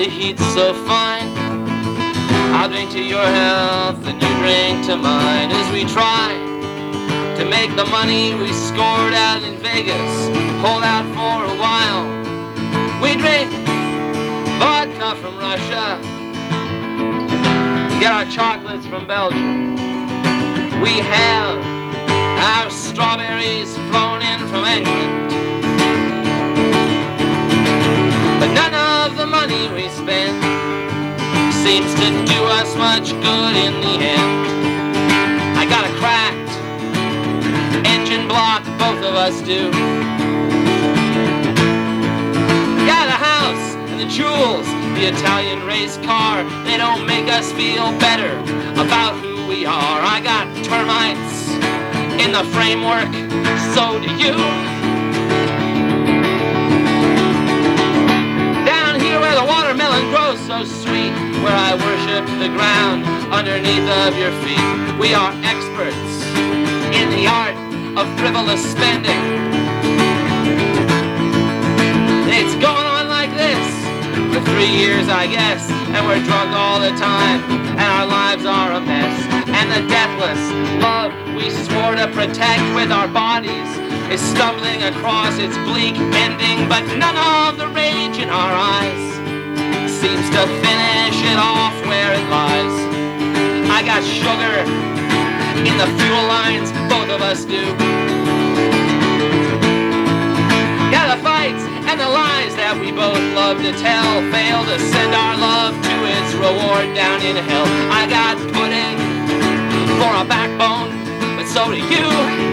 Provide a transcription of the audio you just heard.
the heat's so fine. I'll drink to your health and you drink to mine as we try to make the money we scored out in Vegas hold out for a while. We drink vodka from Russia, get our chocolates from Belgium. We have our strawberries flown in from England. But none of the money we spend seems to do us much good in the end. I got a cracked engine block, both of us do. Got a house and the jewels, the Italian race car. They don't make us feel better about who we are. I got termites in the framework, so do you. Down here where the watermelon grows so sweet, where I worship the ground underneath of your feet, we are experts in the art of frivolous spending. It's going on like this for 3 years, I guess, and we're drunk all the time, and our lives are a mess. And the deathless love we swore to protect with our bodies is stumbling across its bleak ending, but none of the rage in our eyes seems to finish it off where it lies. I got sugar in the fuel lines, both of us do. Yeah, the fights and the lies that we both love to tell fail to send our love to its reward down in hell. I got pudding for a backbone, but so do you.